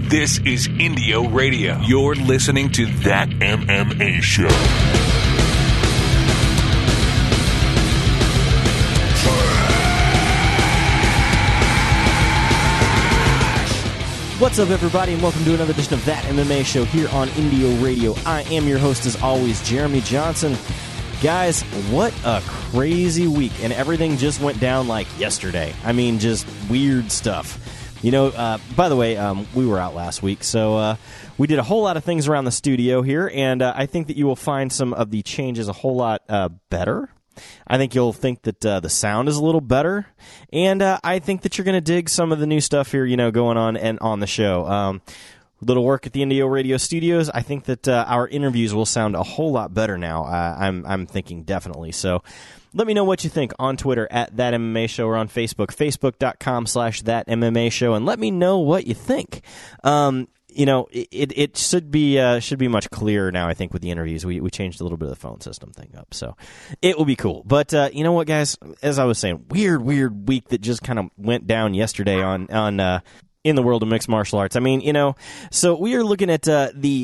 This is Indio Radio. You're listening to That MMA Show. What's up, everybody, and welcome to another edition of That MMA Show here on Indio Radio. I am your host, as always, Jeremy Johnson. Guys, what a crazy week, and everything just went down like yesterday. I mean, just weird stuff. You know, by the way, we were out last week, so we did a whole lot of things around the studio here, and I think that you will find some of the changes a whole lot better. I think you'll think that the sound is a little better, and I think that you're going to dig some of the new stuff here, you know, going on and on the show. Little work at the Indio Radio Studios. I think that our interviews will sound a whole lot better now. I'm thinking definitely. So let me know what you think on Twitter at That MMA Show or on Facebook, facebook.com/That MMA Show, and let me know what you think. You know, it should be much clearer now, I think, with the interviews. We changed a little bit of the phone system thing up, so it will be cool. But you know what, guys? As I was saying, weird week that just kind of went down yesterday on in the world of mixed martial arts. I mean, you know, so we are looking at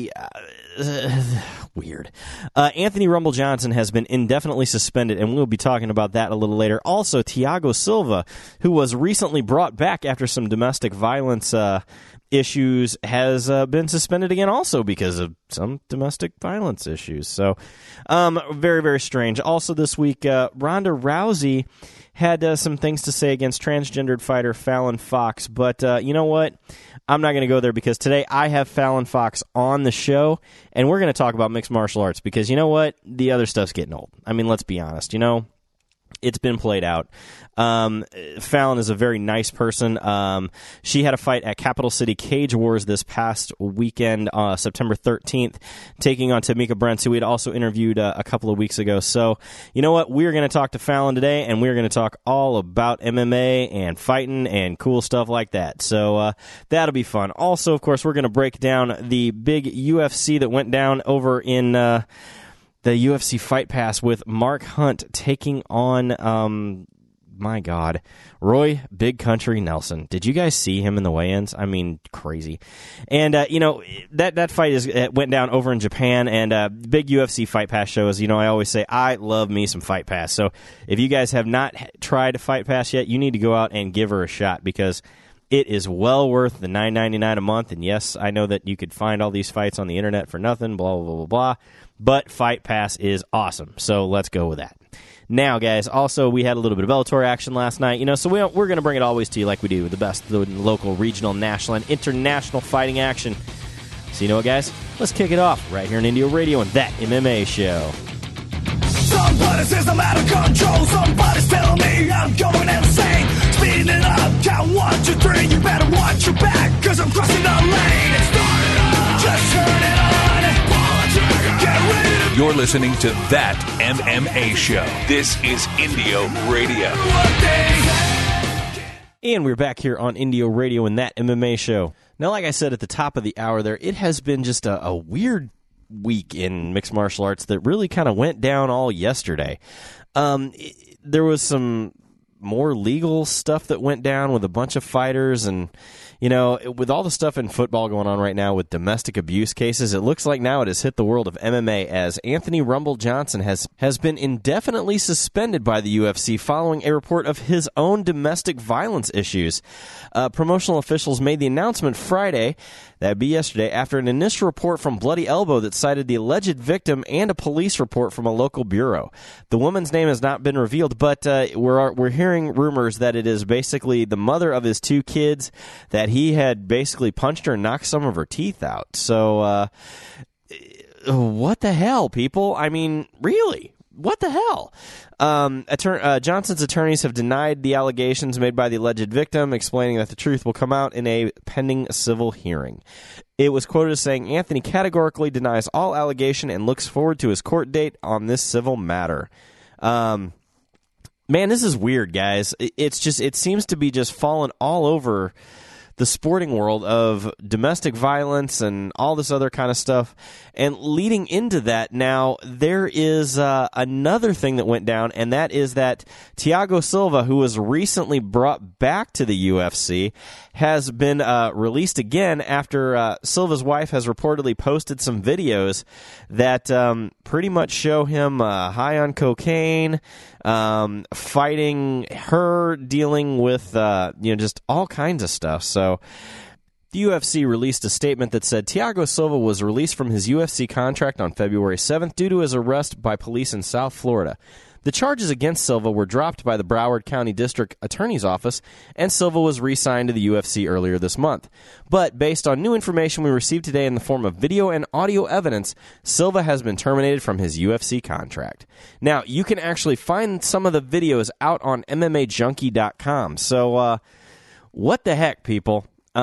weird. Anthony Rumble Johnson has been indefinitely suspended, and we'll be talking about that a little later. Also, Thiago Silva, who was recently brought back after some domestic violence issues, has been suspended again also because of some domestic violence issues. So, very, very strange. Also this week, Ronda Rousey had some things to say against transgendered fighter Fallon Fox, but you know what? I'm not going to go there because today I have Fallon Fox on the show, and we're going to talk about mixed martial arts because you know what? The other stuff's getting old. I mean, let's be honest. You know, it's been played out. Fallon is a very nice person. She had a fight at Capital City Cage Wars this past weekend, September 13th, taking on Tamika Brents, who we had also interviewed a couple of weeks ago. So, you know what? We're going to talk to Fallon today, and we're going to talk all about MMA and fighting and cool stuff like that. So, that'll be fun. Also, of course, we're going to break down the big UFC that went down over in the UFC Fight Pass with Mark Hunt taking on, my God, Roy Big Country Nelson. Did you guys see him in the weigh-ins? I mean, crazy. And, you know, that fight went down over in Japan, and big UFC Fight Pass shows, you know, I always say, I love me some Fight Pass. So if you guys have not tried Fight Pass yet, you need to go out and give her a shot because it is well worth the $9.99 a month. And yes, I know that you could find all these fights on the internet for nothing, blah, blah, blah, blah, blah. But Fight Pass is awesome. So let's go with that. Now, guys, also, we had a little bit of Bellator action last night, you know, so we're going to bring it always to you like we do, the best, the local, regional, national, and international fighting action. So you know what, guys? Let's kick it off right here on Indio Radio and That MMA Show. Somebody says I'm out of control. Somebody's telling me I'm going insane. Speeding it up, count 1, 2, 3. You better watch your back, cause I'm crossing the lane. Start it up, just turn it on. Get ready to... You're listening to That MMA Show. This is Indio Radio. And we're back here on Indio Radio and That MMA Show. Now, like I said at the top of the hour there, it has been just a weird week in mixed martial arts that really kind of went down all yesterday. There was some more legal stuff that went down with a bunch of fighters, and you know, with all the stuff in football going on right now with domestic abuse cases, it looks like now it has hit the world of MMA as Anthony Rumble Johnson has been indefinitely suspended by the UFC following a report of his own domestic violence issues. Promotional officials made the announcement Friday, that would be yesterday, after an initial report from Bloody Elbow that cited the alleged victim and a police report from a local bureau. The woman's name has not been revealed, but we're hearing rumors that it is basically the mother of his 2 kids, that he had basically punched her and knocked some of her teeth out. So, what the hell, people? I mean, really? What the hell? Johnson's attorneys have denied the allegations made by the alleged victim, explaining that the truth will come out in a pending civil hearing. It was quoted as saying, Anthony categorically denies all allegation and looks forward to his court date on this civil matter. Man, this is weird, guys. It seems to be just falling all over the sporting world of domestic violence and all this other kind of stuff. And leading into that, now there is another thing that went down, and that is that Thiago Silva, who was recently brought back to the UFC, has been released again after Silva's wife has reportedly posted some videos that pretty much show him high on cocaine, fighting her, dealing with just all kinds of stuff. So the UFC released a statement that said Thiago Silva was released from his UFC contract on February 7th due to his arrest by police in South Florida. The charges against Silva were dropped by the Broward County District Attorney's Office, and Silva was re-signed to the UFC earlier this month. But based on new information we received today in the form of video and audio evidence, Silva has been terminated from his UFC contract. Now, you can actually find some of the videos out on MMAJunkie.com. So, what the heck, people?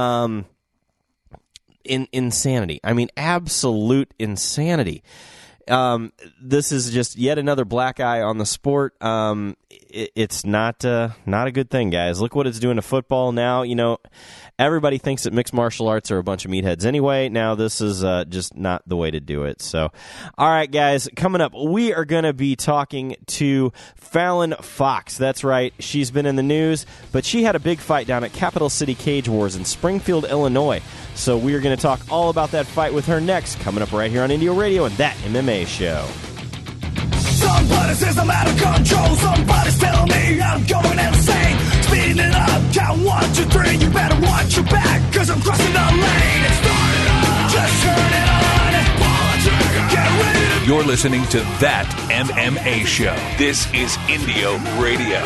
Insanity. I mean, absolute insanity. This is just yet another black eye on the sport. It's not a good thing, guys. Look what it's doing to football now. Everybody thinks that mixed martial arts are a bunch of meatheads anyway. Now this is just not the way to do it. So, all right, guys, coming up, we are going to be talking to Fallon Fox. That's right. She's been in the news, but she had a big fight down at Capital City Cage Wars in Springfield, Illinois. So we are going to talk all about that fight with her next, coming up right here on Indio Radio and That MMA Show. Somebody says I'm out of control. Somebody's telling me I'm going insane. Speeding it up, count 1, 2, 3. You better watch your back, cause I'm crossing the lane. It started up, just turn it on. Pull the trigger, get ready to... You're listening to That MMA Show. This is Indio Radio.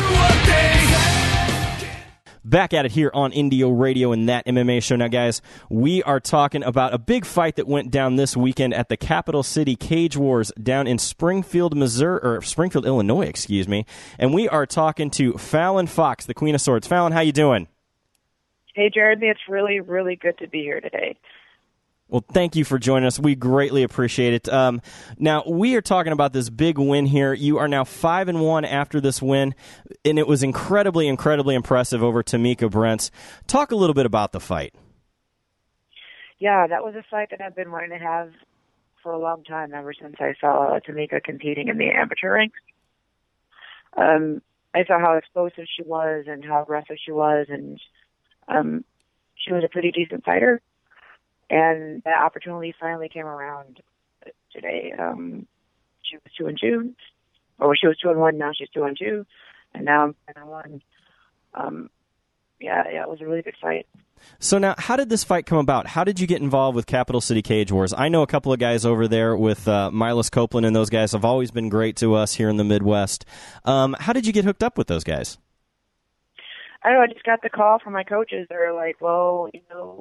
Back at it here on Indio Radio and That MMA Show. Now, guys, we are talking about a big fight that went down this weekend at the Capital City Cage Wars down in Springfield, Illinois, excuse me. And we are talking to Fallon Fox, the Queen of Swords. Fallon, how you doing? Hey, Jared. It's really, really good to be here today. Well, thank you for joining us. We greatly appreciate it. Now, we are talking about this big win here. You are now 5-1 after this win, and it was incredibly, incredibly impressive over Tamika Brents. Talk a little bit about the fight. Yeah, that was a fight that I've been wanting to have for a long time, ever since I saw Tamika competing in the amateur ranks. I saw how explosive she was and how aggressive she was, and she was a pretty decent fighter. And that opportunity finally came around today. She was 2-2, or she was 2-1. Now she's 2-2, and now I'm 5-1. Yeah, it was a really good fight. So now, how did this fight come about? How did you get involved with Capital City Cage Wars? I know a couple of guys over there with Milas Copeland, and those guys have always been great to us here in the Midwest. How did you get hooked up with those guys? I don't know. I just got the call from my coaches. They were like, well,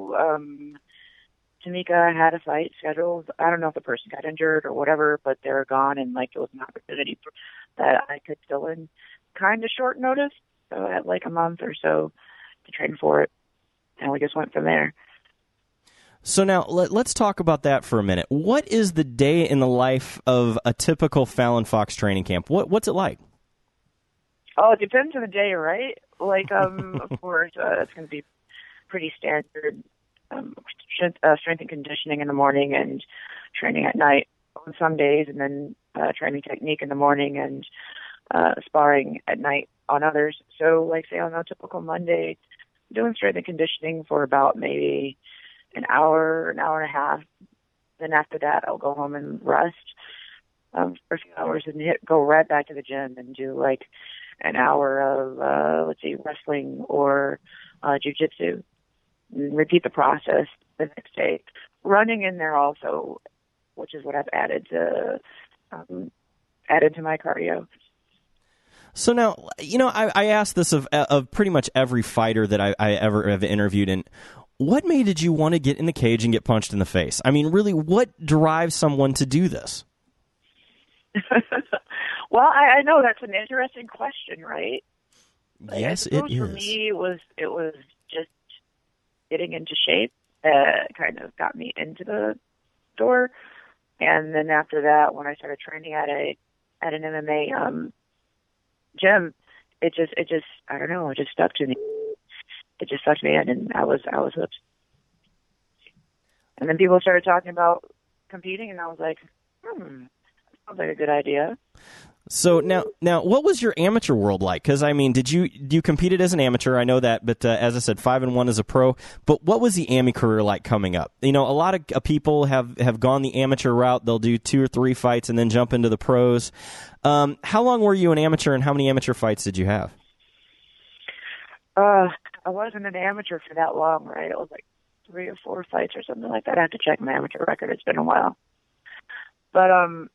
Tamika had a fight scheduled. I don't know if the person got injured or whatever, but they were gone, and it was an opportunity that I could fill in kind of short notice. So I had a month or so to train for it, and we just went from there. So now let's talk about that for a minute. What is the day in the life of a typical Fallon Fox training camp? What's it like? Oh, it depends on the day, right? Of course, it's going to be pretty standard. Strength and conditioning in the morning and training at night on some days, and then training technique in the morning and sparring at night on others. So, say on a typical Monday, doing strength and conditioning for about maybe an hour and a half. Then after that, I'll go home and rest for a few hours and go right back to the gym and do an hour of, wrestling or jiu-jitsu. Repeat the process the next day. Running in there also, which is what I've added to my cardio. So now, I asked this of pretty much every fighter that I ever have interviewed, and what made you want to get in the cage and get punched in the face? I mean, really, what drives someone to do this? Well, I know that's an interesting question, right? Yes, it is. For me, it was just getting into shape kind of got me into the door, and then after that, when I started training at an MMA gym, it just I don't know, it just stuck to me. it just sucked me in, and I was hooked. And then people started talking about competing, and I was like, that sounds like a good idea. So now, what was your amateur world like? Because I mean, you competed as an amateur? I know that, but as I said, 5-1 as a pro. But what was the AMI career like coming up? You know, a lot of people have gone the amateur route. They'll do 2 or 3 fights and then jump into the pros. How long were you an amateur, and how many amateur fights did you have? I wasn't an amateur for that long, right? It was like 3 or 4 fights or something like that. I have to check my amateur record. It's been a while. But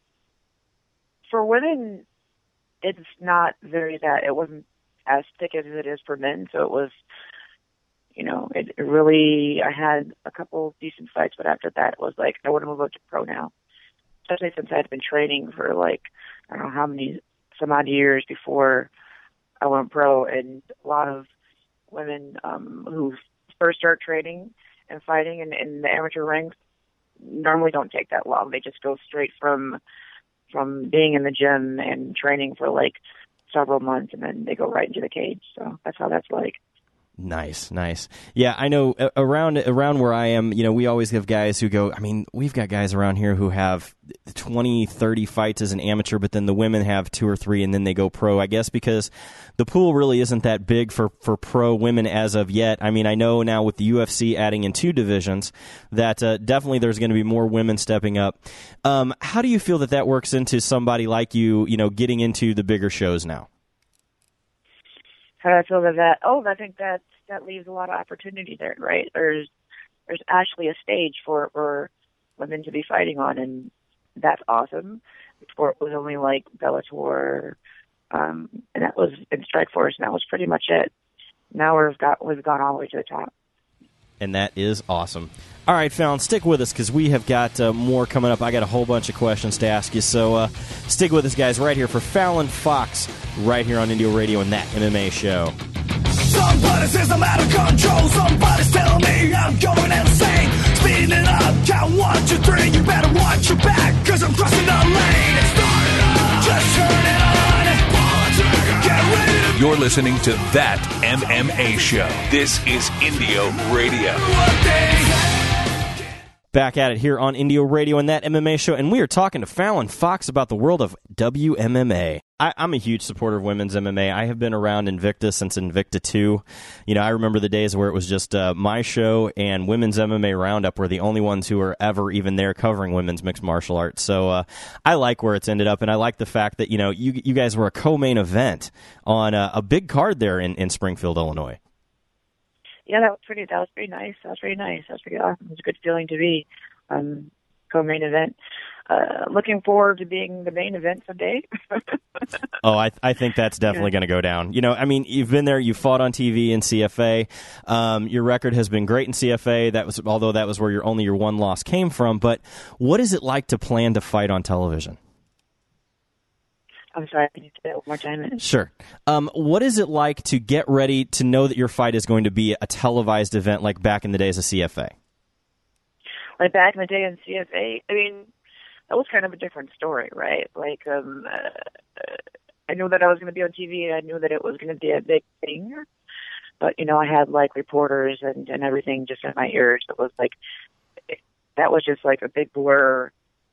for women, it's not it wasn't as thick as it is for men. So it was, you know, it really, I had a couple decent fights, but after that it was like, I want to move up to pro now. Especially since I had been training for like, I don't know some odd years before I went pro. And a lot of women who first start training and fighting in the amateur ranks normally don't take that long. They just go straight from being in the gym and training for like several months, and then they go right into the cage. So that's how that's like. Nice. Yeah, I know around where I am, you know, we always have guys who go, I mean, we've got guys around here who have 20, 30 fights as an amateur, but then the women have 2 or 3 and then they go pro, I guess because the pool really isn't that big for pro women as of yet. I mean, I know now with the UFC adding in 2 divisions that definitely there's going to be more women stepping up. How do you feel that works into somebody like you know, getting into the bigger shows now? How do I feel about that? I think that leaves a lot of opportunity there, right? There's actually a stage for women to be fighting on, and that's awesome. Before it was only like Bellator, and that was in Strikeforce, and that was pretty much it. Now we've gone all the way to the top. And that is awesome. All right, Fallon, stick with us because we have got more coming up. I got a whole bunch of questions to ask you, so stick with us, guys, right here for Fallon Fox, right here on Indio Radio and That MMA Show. Somebody says I'm out of control. Somebody's telling me I'm going insane. Speeding up, count 1, 2, 3. You better watch your back, cause I'm crossing the lane. Start it up, just turn it on. Get ready to. You're listening to That MMA Show. This is Indio Radio. Back at it here on Indio Radio and That MMA Show, and we are talking to Fallon Fox about the world of WMMA. I'm a huge supporter of women's MMA. I have been around Invicta since Invicta 2. You know, I remember the days where it was just my show and Women's MMA Roundup were the only ones who were ever even there covering women's mixed martial arts. So I like where it's ended up, and I like the fact that, you know, you guys were a co-main event on a big card there in Springfield, Illinois. Yeah, that was pretty nice. That was pretty awesome. It was a good feeling to be co-main event. Looking forward to being the main event someday. I think that's definitely going to go down. You know, I mean, you've been there, you fought on TV in CFA. Your record has been great in CFA. Although that was where your one loss came from. But what is it like to plan to fight on television? I'm sorry, can you say that one more time? Sure. What is it like to get ready to know that your fight is going to be a televised event like back in the days of CFA? Like back in the day in CFA, I mean, that was kind of a different story, right? Like, I knew that I was going to be on TV, and I knew that it was going to be a big thing. But, you know, I had, like, reporters and everything just in my ears. It was like, that was just like a big blur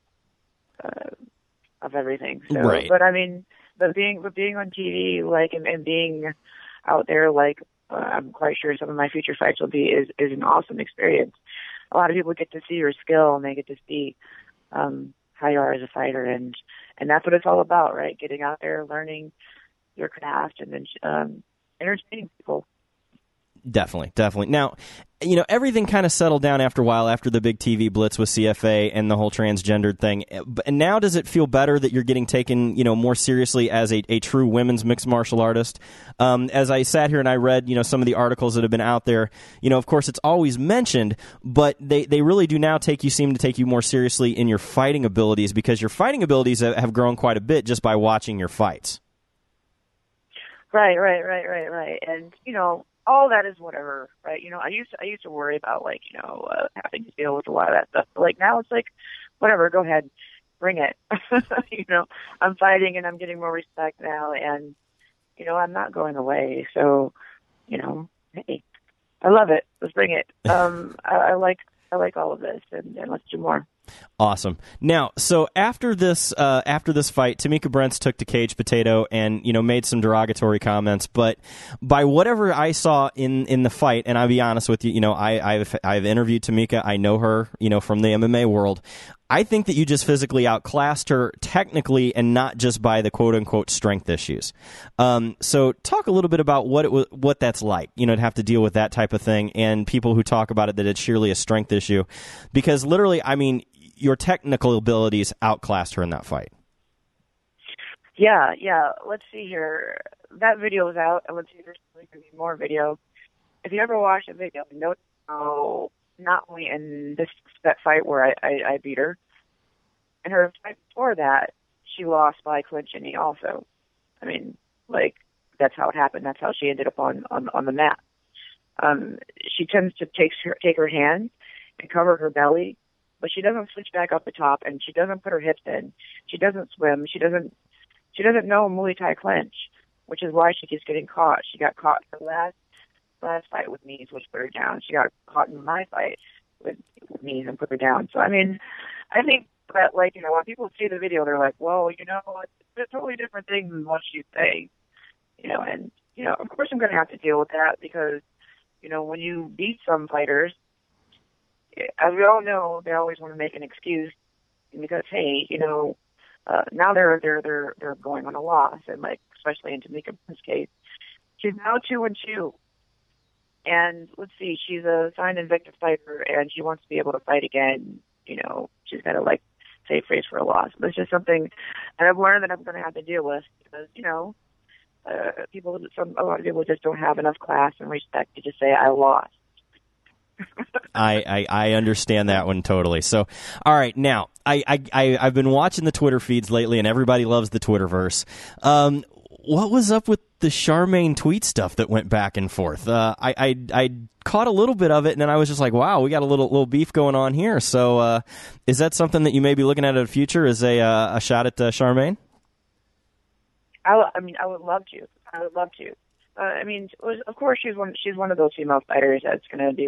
of everything. So, right. But I mean, being on TV, like, and being out there, like, I'm quite sure some of my future fights will be is an awesome experience. A lot of people get to see your skill, and they get to see how you are as a fighter, and that's what it's all about, right? Getting out there, learning your craft, and then entertaining people. Definitely. Now, you know, everything kind of settled down after a while, after the big TV blitz with CFA and the whole transgendered thing. And now does it feel better that you're getting taken, you know, more seriously as a true women's mixed martial artist? As I sat here and I read, you know, some of the articles that have been out there, you know, of course it's always mentioned, but they really do now seem to take you more seriously in your fighting abilities, because your fighting abilities have grown quite a bit just by watching your fights. Right. And, you know, all that is whatever, right? You know, I used to worry about, like, you know, having to deal with a lot of that stuff. But, like, now it's like, whatever, go ahead, bring it. You know, I'm fighting and I'm getting more respect now, and, you know, I'm not going away. So, you know, hey, I love it. Let's bring it. I like all of this, and let's do more. Awesome. Now, so after this fight, Tamika Brents took to Cage Potato and made some derogatory comments. But by whatever I saw in the fight, and I'll be honest with you, I've interviewed Tamika. I know her, from the MMA world. I think that you just physically outclassed her technically, and not just by the quote unquote strength issues. So talk a little bit about what that's like, to have to deal with that type of thing, and people who talk about it that it's surely a strength issue, because literally, I mean, your technical abilities outclassed her in that fight. Yeah. Let's see here. That video is out, and let's see if there's going to be more video. If you ever watch a video, note how not only in that fight where I beat her, and her fight before that, she lost by clinch and knee also. I mean, that's how it happened. That's how she ended up on the mat. She tends to take her hands and cover her belly, but she doesn't switch back up the top, and she doesn't put her hips in. She doesn't swim. She doesn't know Muay Thai clinch, which is why she keeps getting caught. She got caught in the last fight with knees, which put her down. She got caught in my fight with knees and put her down. So, I mean, I think that, when people see the video, they're like, well, it's a totally different thing than what she's saying. And, of course I'm going to have to deal with that because, when you beat some fighters, as we all know, they always want to make an excuse because, hey, now they're going on a loss, and especially in Tamika Brents' case, she's now 2-2, and let's see, she's a signed Invicta fighter, and she wants to be able to fight again. She's got to save face for a loss. But it's just something that I've learned that I'm going to have to deal with because a lot of people just don't have enough class and respect to just say I lost. I understand that one totally. So, all right, now I've been watching the Twitter feeds lately, and everybody loves the Twitterverse. What was up with the Charmaine tweet stuff that went back and forth? I caught a little bit of it, and then I was just like, wow, we got a little beef going on here. So, is that something that you may be looking at in the future as a shot at Charmaine? I would love to. Of course, she's one of those female fighters that's going to be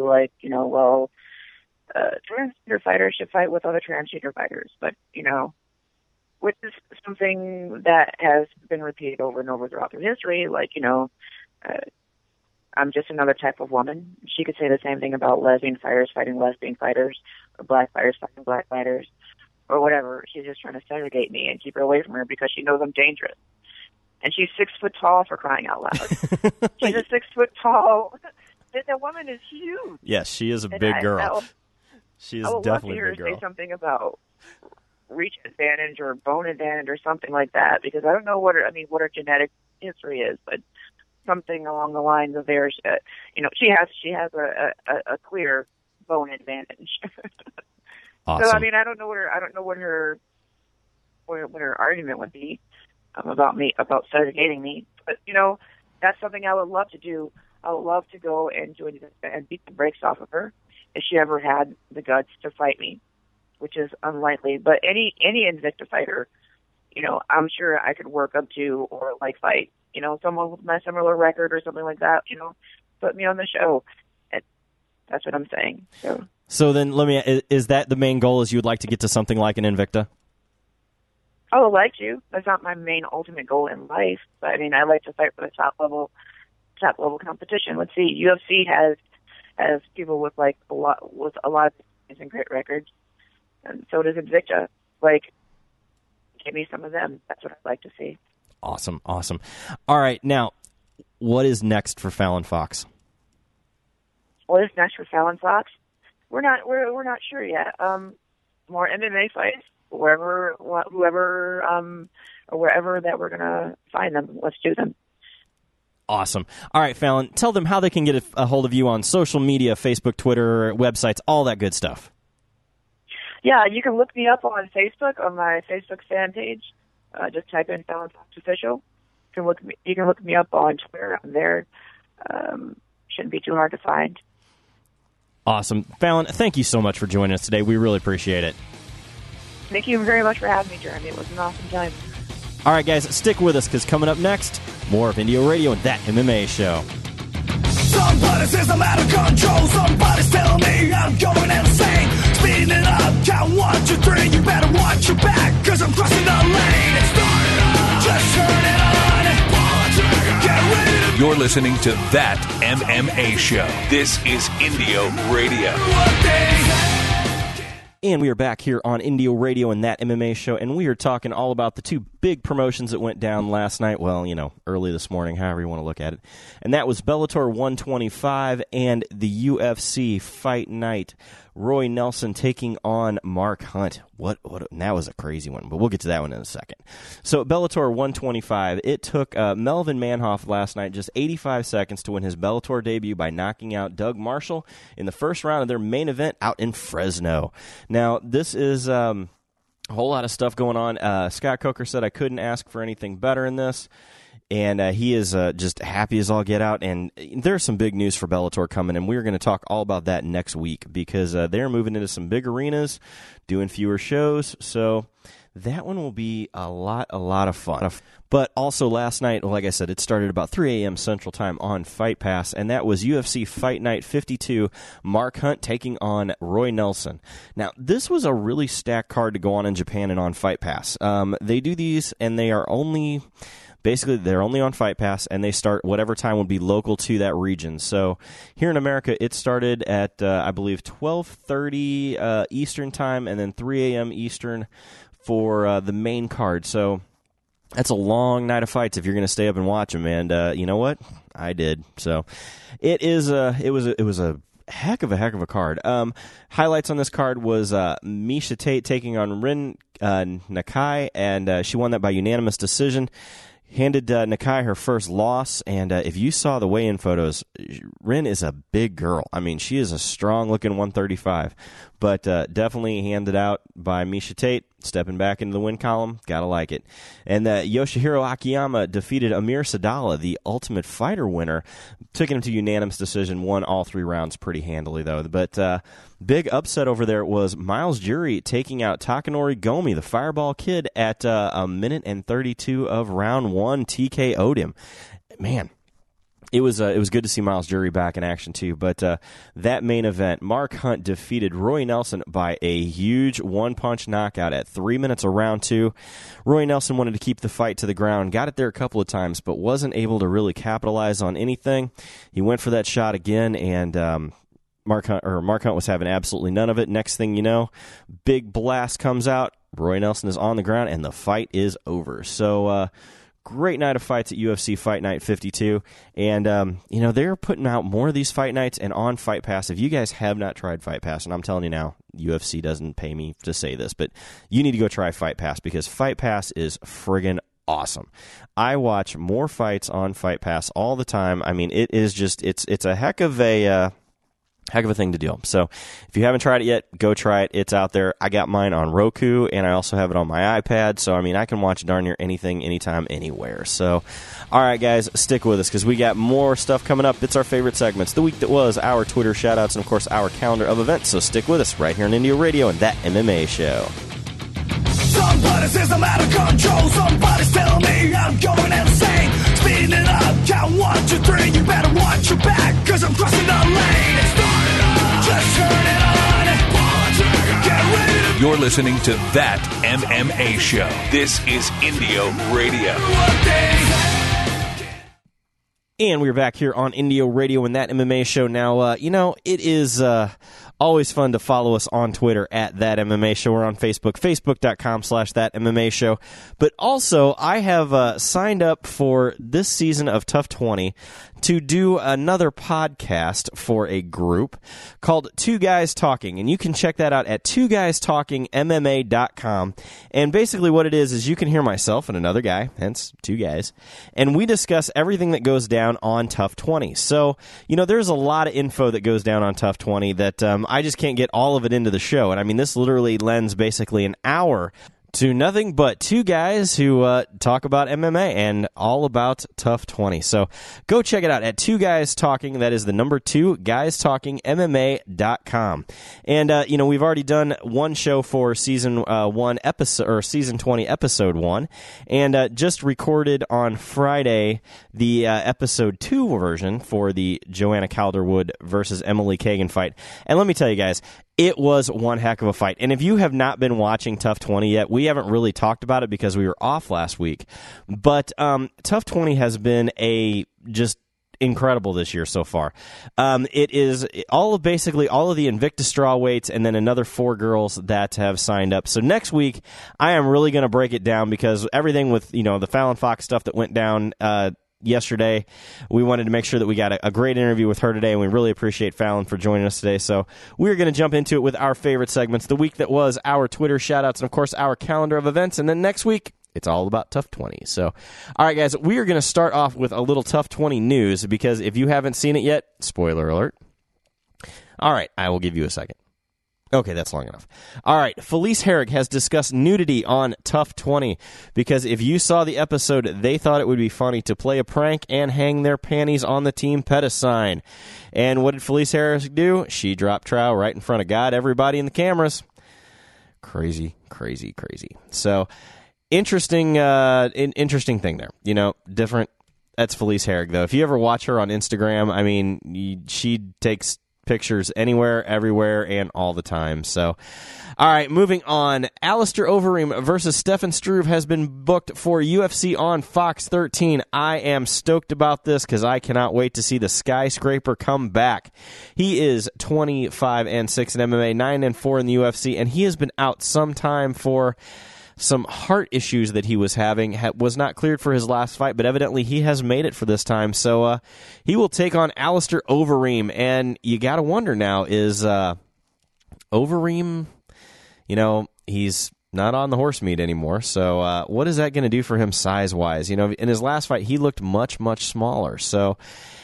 transgender fighters should fight with other transgender fighters. But, which is something that has been repeated over and over throughout history. I'm just another type of woman. She could say the same thing about lesbian fighters fighting lesbian fighters, or black fighters fighting black fighters, or whatever. She's just trying to segregate me and keep her away from her because she knows I'm dangerous. And she's 6 foot tall, for crying out loud. She's a 6 foot tall. That woman is huge. Yes, she is a big girl. She is definitely a big girl. I would love to hear her say something about reach advantage or bone advantage or something like that, because I don't know what her genetic history is, but something along the lines of theirs. She has a clear bone advantage. Awesome. So I don't know what her argument would be about segregating me, but that's something I would love to do. I would love to go and beat the brakes off of her if she ever had the guts to fight me, which is unlikely. But any Invicta fighter, I'm sure I could work up to or fight, someone with my similar record or something like that, put me on the show. And that's what I'm saying. So then is that the main goal, is you would like to get to something like an Invicta? I would like to. That's not my main ultimate goal in life. But I like to fight for the top level competition. Let's see. UFC has people with a lot of and great records, and so does Invicta. Give me some of them. That's what I'd like to see. Awesome. All right, now what is next for Fallon Fox? What is next for Fallon Fox? We're not sure yet. More MMA fights. Whoever, or wherever that we're gonna find them, let's do them. Awesome. All right, Fallon, tell them how they can get a hold of you on social media, Facebook, Twitter, websites, all that good stuff. Yeah, you can look me up on Facebook, on my Facebook fan page. Just type in Fallon Fox Official. You can look me up on Twitter. I'm there. Shouldn't be too hard to find. Awesome. Fallon, thank you so much for joining us today. We really appreciate it. Thank you very much for having me, Jeremy. It was an awesome time. All right, guys, stick with us, because coming up next, more of Indio Radio and That MMA Show. Somebody says I'm out of control. Somebody's telling me I'm going insane. Speeding it up, count 1, 2, 3. You better watch your back, cause I'm crossing the lane. Just turn it on. Get ready to You're listening to That MMA Show. This is Indio Radio. And we are back here on Indio Radio and That MMA Show, and we are talking all about the two big promotions that went down last night. Well, you know, early this morning, however you want to look at it. And that was Bellator 125 and the UFC Fight Night. Roy Nelson taking on Mark Hunt. What? That was a crazy one, but we'll get to that one in a second. So Bellator 125, it took Melvin Manhoff last night just 85 seconds to win his Bellator debut by knocking out Doug Marshall in the first round of their main event out in Fresno. Now, this is a whole lot of stuff going on. Scott Coker said I couldn't ask for anything better in this. And he is just happy as all get out. And there's some big news for Bellator coming, and we're going to talk all about that next week because they're moving into some big arenas, doing fewer shows. So that one will be a lot of fun. But also last night, like I said, it started about 3 a.m. Central Time on Fight Pass, and that was UFC Fight Night 52, Mark Hunt taking on Roy Nelson. Now, this was a really stacked card to go on in Japan and on Fight Pass. They do these, and they are only... Basically, they're only on Fight Pass, and they start whatever time would be local to that region. So here in America, it started at, I believe, 12:30 Eastern Time, and then 3 a.m. Eastern for the main card. So that's a long night of fights if you're going to stay up and watch them. And you know what? I did. So it was a heck of a card. Highlights on this card was Miesha Tate taking on Rin Nakai, and she won that by unanimous decision. Handed Nakai her first loss, and if you saw the weigh-in photos, Rin is a big girl. I mean, she is a strong-looking 135, but definitely handed out by Miesha Tate, stepping back into the win column. Gotta like it. And Yoshihiro Akiyama defeated Amir Sadala, the Ultimate Fighter winner, took him to unanimous decision, won all 3 rounds pretty handily, though. But big upset over there was Miles Jury taking out Takanori Gomi, the Fireball Kid, at a minute and 32 of round 1. TKO'd him. Man, it was good to see Miles Jury back in action too. But that main event, Mark Hunt defeated Roy Nelson by a huge one-punch knockout at 3 minutes of round 2. Roy Nelson wanted to keep the fight to the ground, got it there a couple of times, but wasn't able to really capitalize on anything. He went for that shot again, and Mark Hunt was having absolutely none of it. Next thing you know, big blast comes out. Roy Nelson is on the ground, and the fight is over. So, great night of fights at UFC Fight Night 52. And, they're putting out more of these fight nights and on Fight Pass. If you guys have not tried Fight Pass, and I'm telling you now, UFC doesn't pay me to say this, but you need to go try Fight Pass because Fight Pass is friggin' awesome. I watch more fights on Fight Pass all the time. I mean, it is just, it's a heck of a thing to do. So if you haven't tried it yet, go try it. It's out there. I got mine on Roku, and I also have it on my iPad. So, I mean, I can watch darn near anything, anytime, anywhere. So, all right, guys, stick with us because we got more stuff coming up. It's our favorite segments, the week that was, our Twitter shout-outs, and, of course, our calendar of events. So stick with us right here on Indio Radio and That MMA Show. Somebody says I'm out of control. Somebody's telling me I'm going insane. Speeding it up, count 1, 2, 3. You better watch your back, cause I'm crossing the lane. Just turn it on. Get ready to... You're listening to That MMA Show. This is Indio Radio. And we're back here on Indio Radio and That MMA Show. Now, it is always fun to follow us on Twitter at That MMA Show. We're on Facebook, facebook.com/That MMA Show. But also, I have signed up for this season of Tough 20 to do another podcast for a group called Two Guys Talking. And you can check that out at twoguystalkingmma.com. And basically what it is you can hear myself and another guy, hence two guys, and we discuss everything that goes down on Tough 20. So, there's a lot of info that goes down on Tough 20 that I just can't get all of it into the show. And I mean, this literally lends basically an hour to nothing but two guys who talk about MMA and all about Tough 20. So go check it out at Two Guys Talking. That is the number 2, guystalkingmma.com. And, we've already done one show for season 1 episode, or season 20, episode 1, and just recorded on Friday the episode 2 version for the Joanna Calderwood versus Emily Kagan fight. And let me tell you guys, it was one heck of a fight. And if you have not been watching Tough 20 yet, we haven't really talked about it because we were off last week. But Tough 20 has been just incredible this year so far. It is basically all of the Invicta strawweights and then another 4 girls that have signed up. So next week, I am really going to break it down because everything with, the Fallon Fox stuff that went down yesterday, we wanted to make sure that we got a great interview with her today, and we really appreciate Fallon for joining us today. So we're going to jump into it with our favorite segments, the week that was, our Twitter shoutouts, and of course our calendar of events. And then next week, it's all about Tough 20. So, all right, guys, we are going to start off with a little Tough 20 news, because if you haven't seen it yet, spoiler alert. All right, I will give you a second. Okay, that's long enough. All right, Felice Herrig has discussed nudity on Tough 20, because if you saw the episode, they thought it would be funny to play a prank and hang their panties on the Team Pettis sign. And what did Felice Herrig do? She dropped trowel right in front of God, everybody, in the cameras. Crazy, crazy, crazy. So, interesting thing there. Different. That's Felice Herrig, though. If you ever watch her on Instagram, I mean, she takes pictures anywhere, everywhere, and all the time. So, all right, moving on. Alistair Overeem versus Stefan Struve has been booked for UFC on Fox 13. I am stoked about this because I cannot wait to see the skyscraper come back. He is 25-6 in MMA, 9-4 in the UFC, and he has been out some time for some heart issues that he was having. Was not cleared for his last fight, but evidently he has made it for this time. So he will take on Alistair Overeem, and you got to wonder now, is Overeem, he's not on the horse meat anymore, so what is that going to do for him size-wise? In his last fight, he looked much, much smaller, so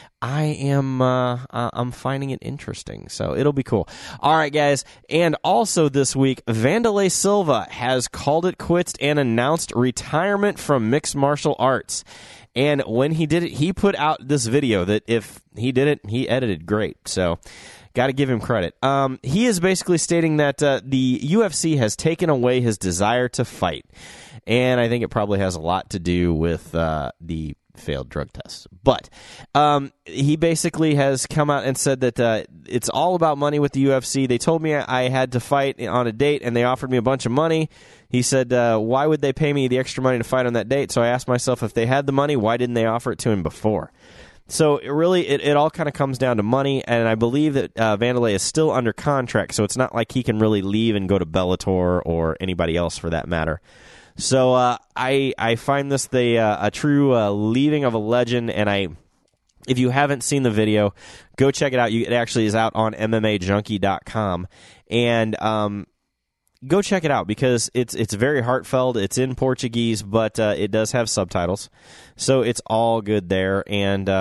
I'm finding it interesting, so it'll be cool. All right, guys, and also this week, Vanderlei Silva has called it quits and announced retirement from mixed martial arts. And when he did it, he put out this video that if he did it, he edited great, so got to give him credit. He is basically stating that the UFC has taken away his desire to fight, and I think it probably has a lot to do with the failed drug tests. But he basically has come out and said that it's all about money with the UFC. They told me I had to fight on a date, and they offered me a bunch of money. He said, why would they pay me the extra money to fight on that date? So I asked myself, if they had the money, why didn't they offer it to him before? So it all kind of comes down to money, and I believe that Vanderlei is still under contract, so it's not like he can really leave and go to Bellator or anybody else for that matter. So I find this a true leaving of a legend, and if you haven't seen the video, go check it out. It actually is out on MMAJunkie.com, and go check it out because it's very heartfelt. It's in Portuguese, but it does have subtitles, so it's all good there. And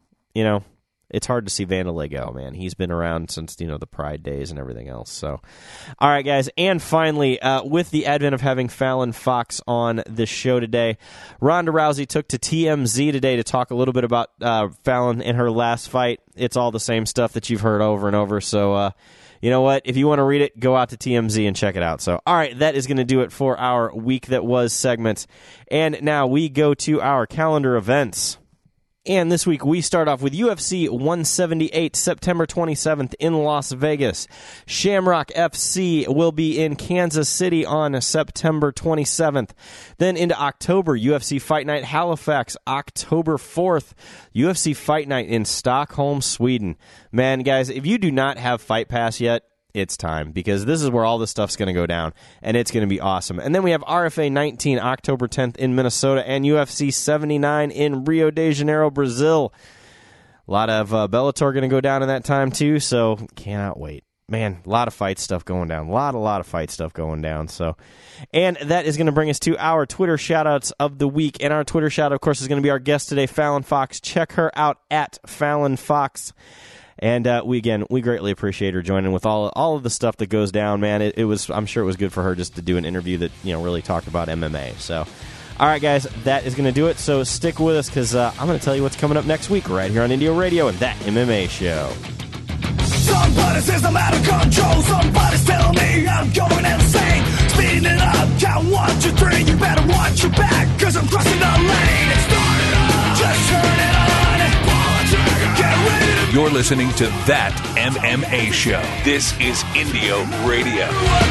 it's hard to see Vanderlei go, man. He's been around since, the Pride days and everything else. So, all right, guys. And finally, with the advent of having Fallon Fox on the show today, Ronda Rousey took to TMZ today to talk a little bit about Fallon in her last fight. It's all the same stuff that you've heard over and over. So, you know what? If you want to read it, go out to TMZ and check it out. So, all right, that is going to do it for our Week That Was segments. And now we go to our calendar events. And this week, we start off with UFC 178, September 27th in Las Vegas. Shamrock FC will be in Kansas City on September 27th. Then into October, UFC Fight Night Halifax, October 4th. UFC Fight Night in Stockholm, Sweden. Man, guys, if you do not have Fight Pass yet, it's time, because this is where all this stuff's going to go down, and it's going to be awesome. And then we have RFA 19, October 10th in Minnesota, and UFC 79 in Rio de Janeiro, Brazil. A lot of Bellator going to go down in that time, too, so cannot wait. Man, a lot of fight stuff going down. A lot of fight stuff going down. So, and that is going to bring us to our Twitter shoutouts of the week. And our Twitter shout, of course, is going to be our guest today, Fallon Fox. Check her out at Fallon Fox. And we greatly appreciate her joining with all of the stuff that goes down, man. I'm sure it was good for her just to do an interview that, really talked about MMA. So, all right, guys, that is going to do it. So stick with us because I'm going to tell you what's coming up next week right here on Indio Radio and That MMA Show. Somebody says I'm out of control. Somebody's telling me I'm going insane. Speeding it up, count 1, 2, 3. You better watch your back, cause I'm crossing the lane. Start it up, just turn it on. Get ready to... You're listening to That MMA Show. This is Indio Radio.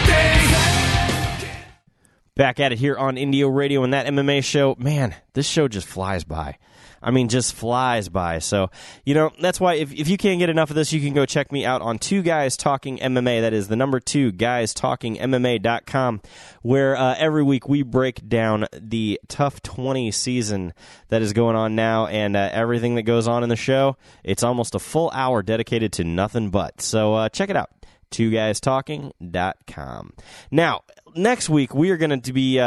Back at it here on Indio Radio and That MMA Show. Man, this show just flies by. I mean, just flies by. So, that's why if you can't get enough of this, you can go check me out on 2 Guys Talking MMA. That is the number 2, guystalkingmma.com, where every week we break down the Tough 20 season that is going on now and everything that goes on in the show. It's almost a full hour dedicated to nothing but. So check it out, 2guystalking.com. Now, next week we are going to be...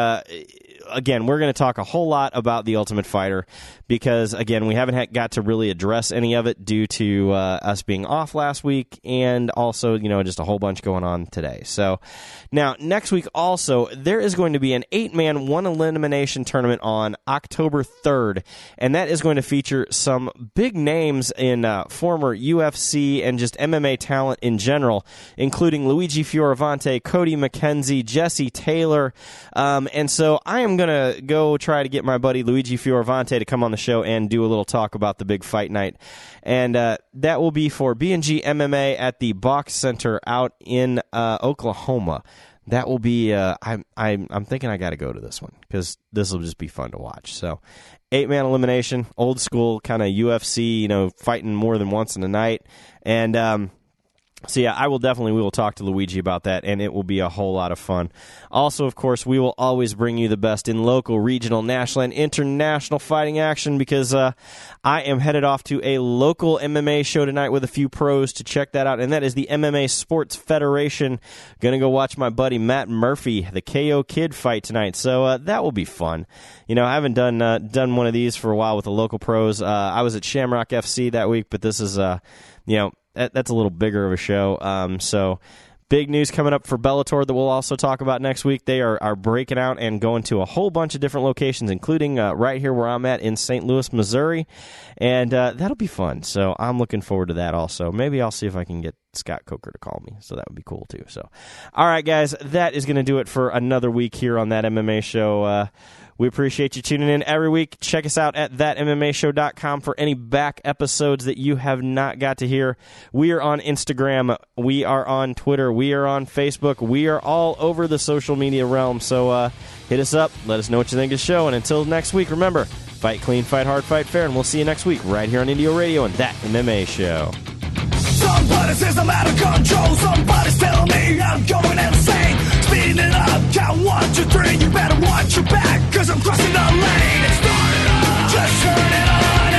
Again, we're going to talk a whole lot about The Ultimate Fighter because, again, we haven't got to really address any of it due to us being off last week and also, just a whole bunch going on today. So, now, next week also, there is going to be an 8-man, 1-elimination tournament on October 3rd, and that is going to feature some big names in former UFC and just MMA talent in general, including Luigi Fioravante, Cody McKenzie, Jesse Taylor, and so I am going to go try to get my buddy Luigi Fioravante to come on the show and do a little talk about the big fight night. And that will be for B&G MMA at the Box Center out in Oklahoma. That will be, I'm thinking I got to go to this one because this will just be fun to watch. So 8-man elimination, old school kind of UFC, fighting more than once in a night. And, so, yeah, we will talk to Luigi about that, and it will be a whole lot of fun. Also, of course, we will always bring you the best in local, regional, national, and international fighting action because I am headed off to a local MMA show tonight with a few pros to check that out, and that is the MMA Sports Federation. Going to go watch my buddy Matt Murphy, the KO Kid, fight tonight, so that will be fun. I haven't done one of these for a while with the local pros. I was at Shamrock FC that week, but this is, that's a little bigger of a show. So big news coming up for Bellator that we'll also talk about next week. They are breaking out and going to a whole bunch of different locations, including right here where I'm at in St. Louis, Missouri. And that'll be fun. So I'm looking forward to that also. Maybe I'll see if I can get Scott Coker to call me. So that would be cool too. So, all right, guys, that is going to do it for another week here on That MMA Show. We appreciate you tuning in every week. Check us out at thatmmashow.com for any back episodes that you have not got to hear. We are on Instagram. We are on Twitter. We are on Facebook. We are all over the social media realm. So hit us up. Let us know what you think of the show. And until next week, remember, fight clean, fight hard, fight fair. And we'll see you next week right here on Indio Radio and That MMA Show. Somebody says I'm out of control. Somebody's telling me I'm going insane. Speeding it up, count 1, 2, 3. You better watch your back, cause I'm crossing the lane. Start it up, just turn it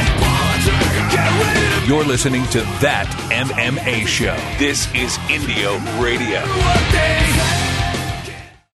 on. Get ready to... You're listening to That MMA Show. This is Indio Radio.